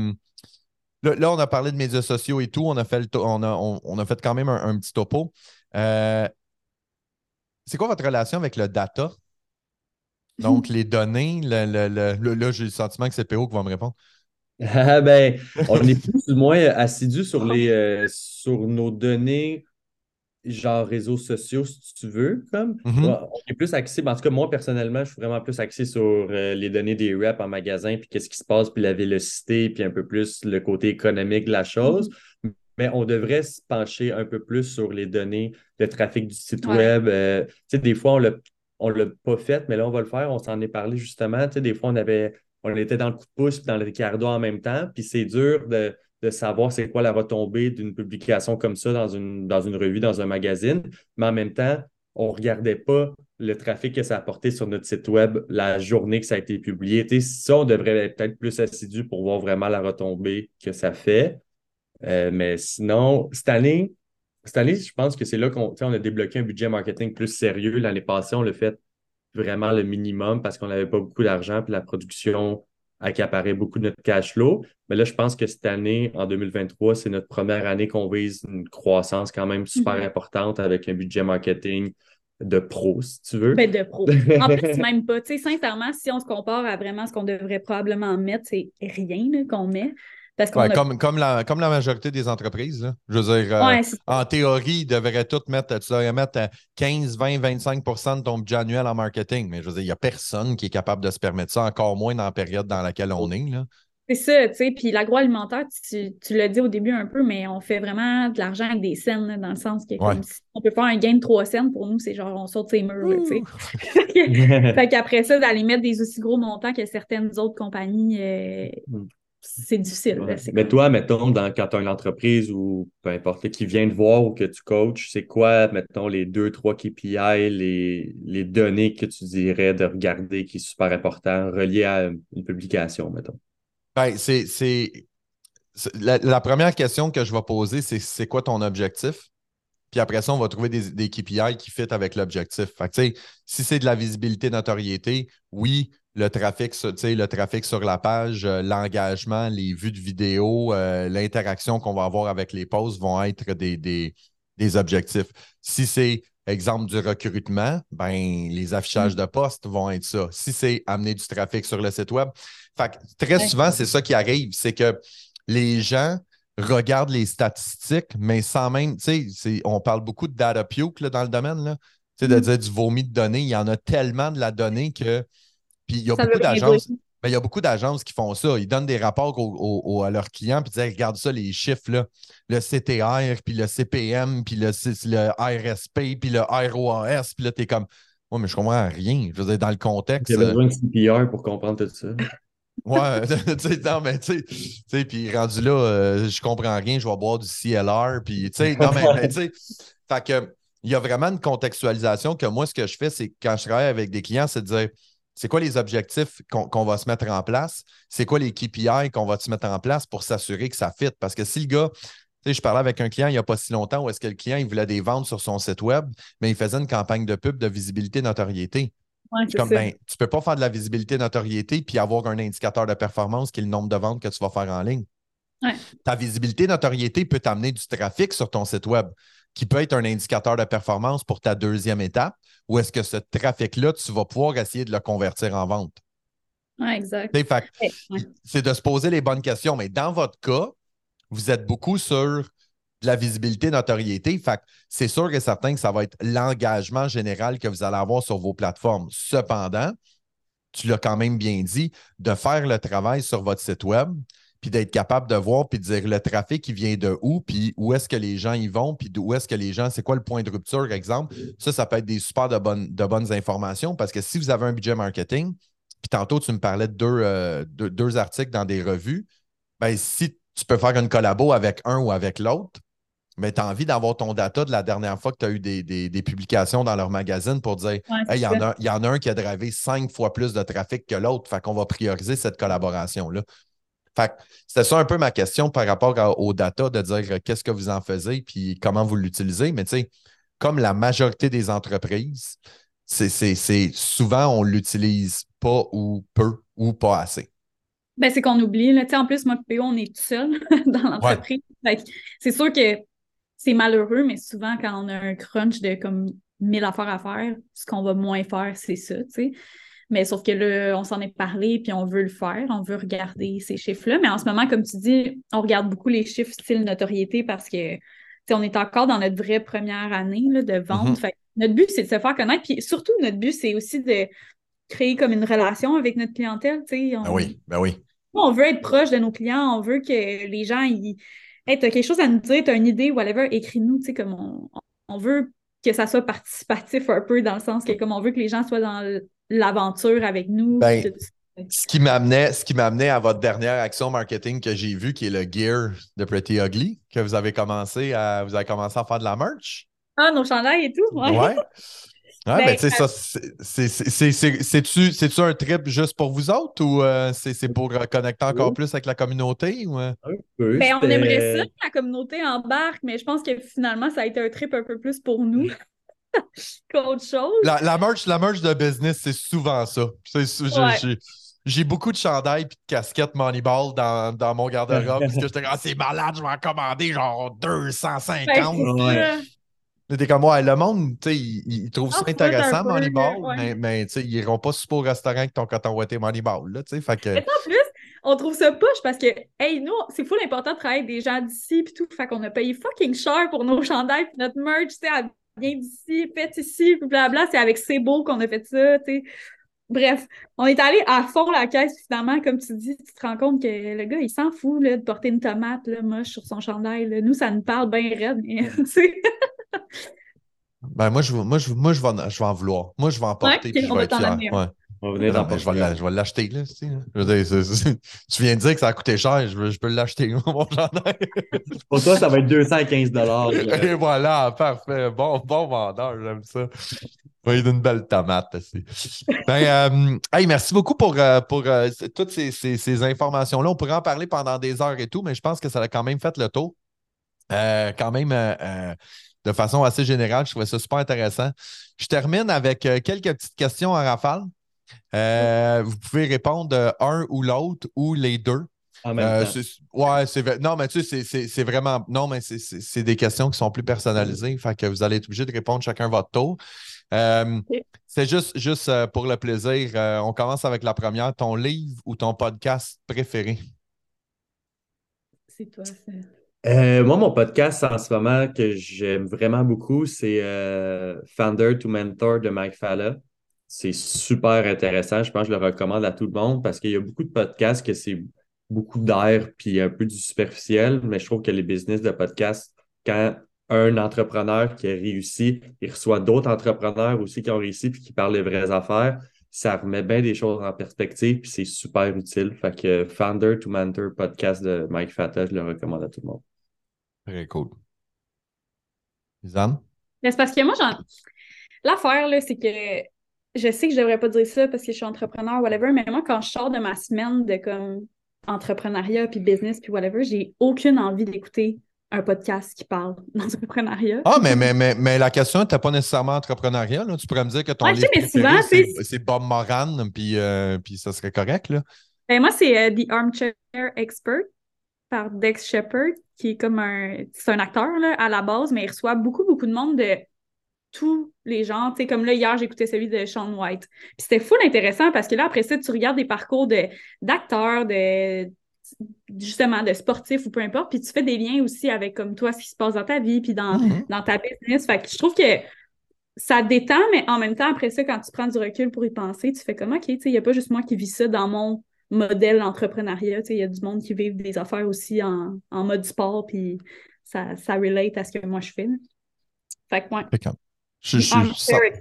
là, on a parlé de médias sociaux et tout, on a fait on a fait quand même un petit topo. Euh, c'est quoi votre relation avec le data? Donc, les données, là, j'ai le sentiment que c'est PO qui va me répondre. Ah ben, on est plus ou moins assidus sur nos données, genre réseaux sociaux, si tu veux, comme. Ouais, Mhm, on est plus axé, en tout cas, moi, personnellement, je suis vraiment plus axé sur les données des reps en magasin, puis qu'est-ce qui se passe, puis la vélocité, puis un peu plus le côté économique de la chose. Mhm. Mais on devrait se pencher un peu plus sur les données de trafic du site Ouais. web. Tu sais, des fois, on l'a pas fait, mais là, on va le faire. On s'en est parlé justement. Tu sais, des fois, on était dans le coup de pouce puis dans le Ricardo en même temps. Puis c'est dur de savoir c'est quoi la retombée d'une publication comme ça dans une revue, dans un magazine. Mais en même temps, on ne regardait pas le trafic que ça a apporté sur notre site web la journée que ça a été publié. Tu sais, ça, on devrait être peut-être plus assidu pour voir vraiment la retombée que ça fait. Mais sinon, cette année, cette année, je pense que c'est là on a débloqué un budget marketing plus sérieux. L'année passée, on l'a fait vraiment le minimum parce qu'on n'avait pas beaucoup d'argent puis la production accaparait beaucoup de notre cash flow. Mais là, je pense que cette année, en 2023, c'est notre première année qu'on vise une croissance quand même super importante avec un budget marketing de pro, si tu veux. Ben, de pro. En plus, même pas. Tu sais, sincèrement, si on se compare à vraiment ce qu'on devrait probablement mettre, c'est rien là, qu'on met. Parce qu'on Ouais, a... comme la majorité des entreprises, là. Je veux dire, Ouais, en théorie, ils devraient tout mettre, tu devrais mettre 15, 20, 25% de ton budget annuel en marketing. Mais je veux dire, il n'y a personne qui est capable de se permettre ça, encore moins dans la période dans laquelle on est, là. c'est ça, tu sais. Puis l'agroalimentaire, tu l'as dit au début un peu, mais on fait vraiment de l'argent avec des cents, là, dans le sens que Ouais. comme si on peut faire un gain de 3 cents, pour nous, c'est genre on saute ses murs, là, tu sais. Fait qu'après ça, d'aller mettre des aussi gros montants que certaines autres compagnies, c'est difficile. Ouais. Là, c'est Mais comme... toi, mettons, quand tu as une entreprise ou peu importe qui vient te voir ou que tu coaches, c'est quoi, mettons, les 2, 3 KPI, les données que tu dirais de regarder qui est super important, relié à une publication, mettons? Ben, la première question que je vais poser, c'est quoi ton objectif? Puis après ça, on va trouver des KPI qui fit avec l'objectif. Fait que, tu sais, si c'est de la visibilité, notoriété, oui, le trafic, le trafic sur la page, l'engagement, les vues de vidéo, l'interaction qu'on va avoir avec les posts vont être des objectifs. Si c'est, exemple, du recrutement, ben, les affichages de postes vont être ça. Si c'est amener du trafic sur le site web. Fait que très souvent, c'est ça qui arrive, c'est que les gens regardent les statistiques, mais sans même, tu sais, on parle beaucoup de data puke là, dans le domaine, là. Tu sais, de dire du vomi de données, il y en a tellement de la donnée que. Puis il y a Ça veut beaucoup rien d'agences. dire. Ben, il y a beaucoup d'agences qui font ça. Ils donnent des rapports à leurs clients, puis ils disent regarde ça, les chiffres, là. Le CTR, puis le CPM, puis le RSP, puis le ROAS, puis là, t'es comme. Ouais, mais je comprends rien. Je veux dire, dans le contexte. J'ai besoin de CPR pour comprendre tout ça. Ouais, tu sais, non, mais tu sais, puis rendu là, je comprends rien, je vais boire du CLR, puis tu sais, non, mais tu sais, fait que, il y a vraiment une contextualisation que moi, ce que je fais, c'est quand je travaille avec des clients, c'est de dire, c'est quoi les objectifs qu'on va se mettre en place, c'est quoi les KPI qu'on va se mettre en place pour s'assurer que ça fit, parce que si le gars, tu sais, je parlais avec un client il n'y a pas si longtemps où est-ce que le client, il voulait des ventes sur son site web, mais il faisait une campagne de pub de visibilité notoriété. Ouais, Je suis c'est comme, ça. ben, tu peux pas faire de la visibilité notoriété puis avoir un indicateur de performance qui est le nombre de ventes que tu vas faire en ligne. Ouais. Ta visibilité notoriété peut t'amener du trafic sur ton site web, qui peut être un indicateur de performance pour ta deuxième étape, ou est-ce que ce trafic-là, tu vas pouvoir essayer de le convertir en vente? Ouais, exact. Ouais. C'est de se poser les bonnes questions. Mais dans votre cas, vous êtes beaucoup sur de la visibilité, notoriété. Fait que c'est sûr et certain que ça va être l'engagement général que vous allez avoir sur vos plateformes. Cependant, tu l'as quand même bien dit, de faire le travail sur votre site web, puis d'être capable de voir, puis de dire le trafic, il vient de où, puis où est-ce que les gens y vont, puis d'où est-ce que les gens, c'est quoi le point de rupture, exemple. Ça peut être des super de bonnes informations parce que si vous avez un budget marketing, puis tantôt, tu me parlais de deux articles dans des revues, ben, si tu peux faire une collabo avec un ou avec l'autre, mais tu as envie d'avoir ton data de la dernière fois que tu as eu des publications dans leur magazine pour dire Ouais, hey, c'est ça. il y en a un qui a drivé 5 fois plus de trafic que l'autre, fait qu'on va prioriser cette collaboration-là. Fait que c'était ça un peu ma question par rapport au data, de dire qu'est-ce que vous en faisiez puis comment vous l'utilisez. Mais tu sais, comme la majorité des entreprises, c'est souvent on l'utilise pas ou peu ou pas assez. Ben, c'est qu'on oublie, là. Tu sais, en plus, moi, PO, on est tout seul dans Ouais. l'entreprise. Fait que c'est sûr que c'est malheureux, mais souvent, quand on a un crunch de comme 1000 affaires à faire, ce qu'on va moins faire, c'est ça, tu sais. Mais sauf que là, on s'en est parlé, puis on veut le faire, on veut regarder ces chiffres-là. Mais en ce moment, comme tu dis, on regarde beaucoup les chiffres style notoriété parce que, tu sais, on est encore dans notre vraie première année là, de vente. Mhm. Fait que notre but, c'est de se faire connaître. Puis surtout, notre but, c'est aussi de créer comme une relation avec notre clientèle, tu sais. Ben oui, ben oui. On veut être proche de nos clients, on veut que les gens, hey, t'as quelque chose à nous dire, t'as une idée, whatever, écris-nous, tu sais, comme on veut que ça soit participatif un peu, dans le sens que comme on veut que les gens soient dans l'aventure avec nous, puis Ben, tout ça. ce qui m'amenait à votre dernière action marketing que j'ai vue, qui est le gear de Pretty Ugly, que vous avez commencé à faire de la merch. Ah, nos chandails et tout, ouais. Ouais. Ouais, Ben, ben, tu sais, ça, c'est-tu un trip juste pour vous autres ou c'est pour connecter encore Oui, plus avec la communauté? Ou, un peu. ben, on aimerait ça C'était. que la communauté embarque, mais je pense que finalement, ça a été un trip un peu plus pour nous qu'autre chose. La merch de business, c'est souvent ça. Ouais. J'ai beaucoup de chandails et de casquettes Moneyball dans mon garde-robe parce que j'étais comme, ah, c'est malade, je vais en commander genre Ben, 250. c'est Puis Ouais. ça. t'es comme, ouais, le monde, tu sais, il trouve ça On fout un intéressant, peu, Moneyball, ouais. mais tu sais, ils iront pas super au restaurant avec ton coton ouaté Moneyball, là, tu sais. Fait que, Mais ça, en plus, on trouve ça push parce que, hey, nous, c'est fou l'important de travailler avec des gens d'ici puis tout. Fait qu'on a payé fucking cher pour nos chandails puis notre merch, tu sais, elle vient d'ici, fait ici, puis blabla. C'est avec C'est Beau qu'on a fait ça, tu sais. Bref, on est allé à fond la caisse, puis finalement, comme tu dis, tu te rends compte que le gars, il s'en fout là, de porter une tomate là, moche sur son chandail. Là. Nous, ça nous parle bien raide, mais tu sais. ben, je vais en vouloir. Moi, je vais en Ouais, porter ok, puis je on vais va être t'en fier. amener un. Ouais. On Mais venait non, d'en mais porter je vais l'acheter, là. Je veux dire, tu viens de dire que ça a coûté cher, je peux l'acheter, mon chandail. Pour toi, ça va être 215 Et voilà, parfait. Bon vendeur, j'aime ça. Oui, d'une belle tomate aussi. Ben, hey, merci beaucoup pour toutes ces informations-là. On pourrait en parler pendant des heures et tout, mais je pense que ça a quand même fait le tour. Quand même, de façon assez générale, je trouvais ça super intéressant. Je termine avec quelques petites questions en rafale. Vous pouvez répondre un ou l'autre ou les deux. en même temps. Ouais, non, mais tu sais, c'est vraiment. Non, mais c'est des questions qui sont plus personnalisées. Fait que vous allez être obligé de répondre chacun votre tour. Euh, Ok. c'est juste pour le plaisir. On commence avec la première. Ton livre ou ton podcast préféré? C'est toi, ça. Moi, mon podcast en ce moment que j'aime vraiment beaucoup, c'est Founder to Mentor de Mike Falla. C'est super intéressant. Je pense que je le recommande à tout le monde parce qu'il y a beaucoup de podcasts que c'est beaucoup d'air puis un peu du superficiel, mais je trouve que les business de podcast, quand un entrepreneur qui a réussi, il reçoit d'autres entrepreneurs aussi qui ont réussi puis qui parlent les vraies affaires, ça remet bien des choses en perspective puis c'est super utile. Fait que Founder to Mentor podcast de Mike Falla, je le recommande à tout le monde. Très cool. Lisanne? Mais c'est parce que moi, l'affaire, là, c'est que je sais que je devrais pas dire ça parce que je suis entrepreneur, whatever, mais moi, quand je sors de ma semaine de comme entrepreneuriat puis business puis whatever, j'ai aucune envie d'écouter un podcast qui parle d'entrepreneuriat. Ah, mais la question n'était pas nécessairement entrepreneuriat, là. Tu pourrais me dire que ton Ouais, je sais, livre mais souvent, préféré, tu sais, c'est Bob Moran, puis ça serait correct, là. ben moi, c'est The Armchair Expert par Dex Shepard, qui est comme c'est un acteur, là, à la base, mais il reçoit beaucoup, beaucoup de monde de tous les genres. Tu sais, comme là, hier, j'écoutais celui de Shaun White. Puis c'était full intéressant parce que là, après ça, tu regardes des parcours d'acteurs, justement, de sportifs ou peu importe, puis tu fais des liens aussi avec, comme toi, ce qui se passe dans ta vie, puis Mhm. dans ta business. Fait que je trouve que ça détend, mais en même temps, après ça, quand tu prends du recul pour y penser, tu fais comme, OK, tu sais, il n'y a pas juste moi qui vis ça dans mon modèle d'entrepreneuriat. Tu sais, il y a du monde qui vit des affaires aussi en mode sport, puis ça relate à ce que moi je fais. Fait que, ouais. Impeccable. The Armchair,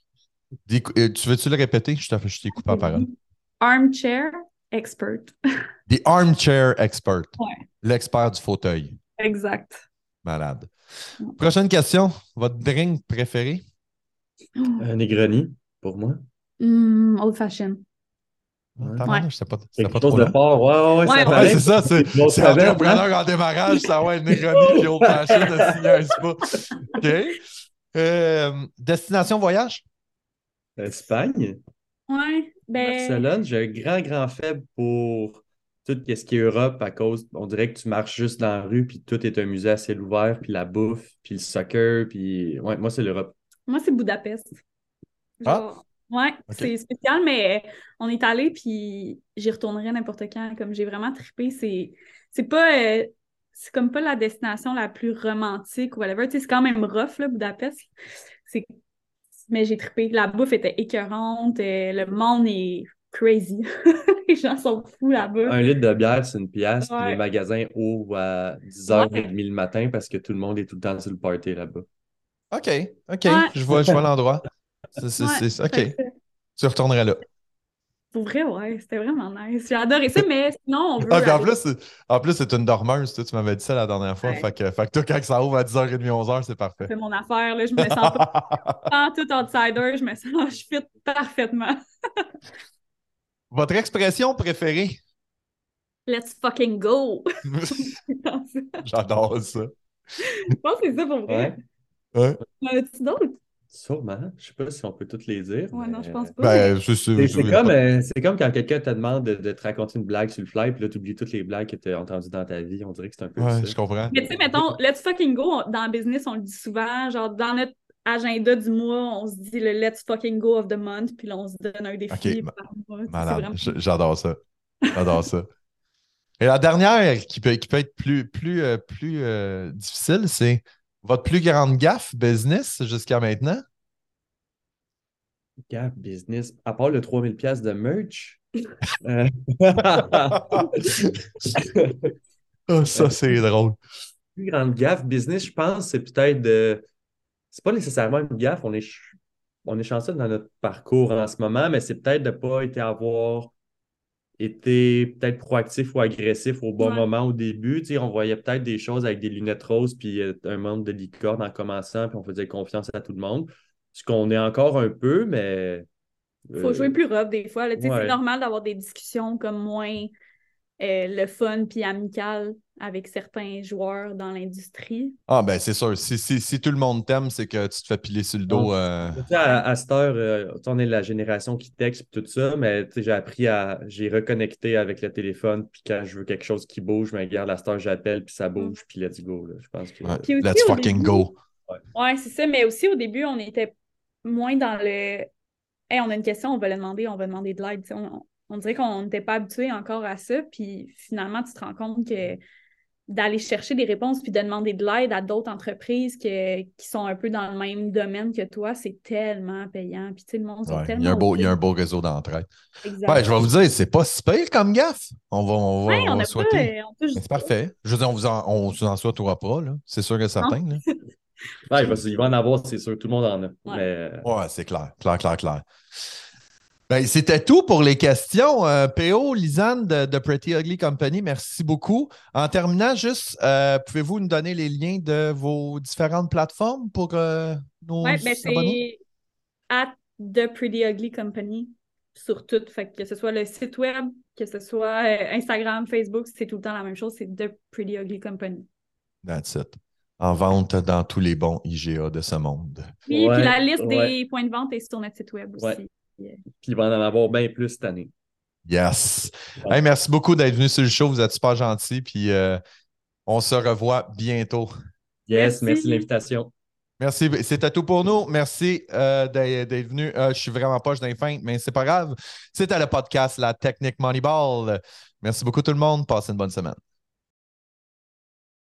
Tu veux-tu le répéter? Je t'ai coupé la parole. The Armchair Expert. The Armchair Expert. Ouais, L'expert du fauteuil. exact. Malade. Prochaine question. Votre drink préféré? Un Negroni, pour moi. Old fashion. Ouais. C'était Quelque pas chose trop de long. fort. Ouais, Ouais, ça ouais. Ouais, paraît. c'est ça. C'est L'autre c'est savette, entrepreneur en démarrage, ça va être Negroni puis Old Fashion de signer pas. OK. Destination voyage? Espagne. Ouais, ben, Barcelone, j'ai un grand, grand faible pour tout ce qui est Europe à cause, on dirait que tu marches juste dans la rue, puis tout est un musée à ciel ouvert, puis la bouffe, puis le soccer, puis ouais, moi c'est l'Europe. moi, c'est Budapest. Ah, Genre, ouais, OK. c'est spécial, mais on est allé, puis j'y retournerai n'importe quand. Comme j'ai vraiment trippé, c'est pas, c'est comme pas la destination la plus romantique ou whatever. Tu sais, c'est quand même rough, là, Budapest. C'est, mais j'ai trippé. La bouffe était écœurante, le monde est crazy. Les gens sont fous là-bas. 1 litre de bière, c'est une pièce, puis les Ouais, magasins ouvrent à 10h30 ouais, le matin parce que tout le monde est tout le temps sur le party là-bas. OK. OK. ouais, Je vois l'endroit. ouais. OK. Fait que Tu retournerais là. Pour vrai, ouais, c'était vraiment nice. J'ai adoré ça, mais sinon, on veut Ah, puis aller. en plus, c'est une dormeuse, tu m'avais dit ça la dernière fois. Ouais, Fait que toi, quand ça ouvre à 10h30, 11h, c'est ça parfait. fait mon affaire, là. Je me sens pas tout outsider, je me sens, je fit parfaitement. Votre expression préférée? Let's fucking go! J'adore ça. Je pense que c'est ça pour vrai. Ouais. En as-tu d'autres? Sûrement. Je sais pas si on peut toutes les dire, Ouais, non, je pense mais pas, mais Ben, c'est comme quand quelqu'un te demande de te raconter une blague sur le fly, puis là, tu oublies toutes les blagues que tu as entendues dans ta vie. On dirait que c'est un peu ouais, ça. je comprends. mais tu sais, mettons, let's fucking go, dans le business, on le dit souvent, genre dans notre agenda du mois, on se dit le let's fucking go of the month, puis là, on se donne un défi OK, par mois. Tu sais, c'est malade. vraiment... J'adore ça. J'adore ça. Et la dernière qui peut être plus difficile, c'est votre plus grande gaffe business jusqu'à maintenant? Gap business, à part le 3000$ de merch. euh, Ah, ça, c'est drôle. plus grande gaffe business, je pense, c'est peut-être de. C'est pas nécessairement une gaffe, on est chanceux dans notre parcours en ce moment, mais c'est peut-être de ne pas avoir été peut-être proactif ou agressif au bon Ouais. moment au début. Tu sais, on voyait peut-être des choses avec des lunettes roses puis un monde de licorne en commençant, puis on faisait confiance à tout le monde. Ce qu'on est encore un peu, mais Faut jouer plus rough des fois. Là. Tu sais, c'est ouais. normal d'avoir des discussions comme moins le fun puis amical avec certains joueurs dans l'industrie. Ah, ben, c'est sûr. Si tout le monde t'aime, c'est que tu te fais piler sur le dos. Tu sais, à cette heure, tu sais, on est la génération qui texte et tout ça, mais tu sais, j'ai reconnecté avec le téléphone, puis quand je veux quelque chose qui bouge, je me regarde à cette heure, j'appelle, puis ça bouge, puis let's go. Là. Je pense que. Ouais. Puis aussi, Let's au fucking début, go. ouais, c'est ça, mais aussi au début, on était moins dans le hey, on a une question, on va le demander, on va demander de l'aide. Tu sais, on dirait qu'on n'était pas habitué encore à ça, puis finalement, tu te rends compte que d'aller chercher des réponses puis de demander de l'aide à d'autres entreprises qui sont un peu dans le même domaine que toi, c'est tellement payant. Puis tu sais, le monde sont Ouais. tellement Il y a un open. beau réseau d'entraide. Ouais, Exact. je vais vous dire, c'est pas si pire comme gaffe. Ouais, On on va n'a pas, souhaiter. on touche Mais du c'est bois. parfait. Je veux dire, on vous en souhaitera pas, là. C'est sûr et Non? certain, là. Ouais, il va en avoir, c'est sûr, tout le monde en a. Ouais. Mais Ouais, c'est clair. Clair. Ben, c'était tout pour les questions. PO, Lisanne de Pretty Ugly Company, merci beaucoup. En terminant, juste, pouvez-vous nous donner les liens de vos différentes plateformes pour nos Ouais, ben abonnés? c'est at The Pretty Ugly Company sur tout. Fait que ce soit le site web, que ce soit Instagram, Facebook, c'est tout le temps la même chose, c'est The Pretty Ugly Company. That's it. En vente dans tous les bons IGA de ce monde. Oui, puis la liste ouais. des points de vente est sur notre site web aussi. Ouais. Puis il va en avoir bien plus cette année. Yes. Ouais. Hey, merci beaucoup d'être venu sur le show. Vous êtes super gentil. Puis on se revoit bientôt. Yes, merci de l'invitation. Merci. C'était tout pour nous. Merci d'être venu. Je suis vraiment poche d'un fin, mais c'est pas grave. C'était le podcast La Technique Moneyball. Merci beaucoup tout le monde. Passez une bonne semaine.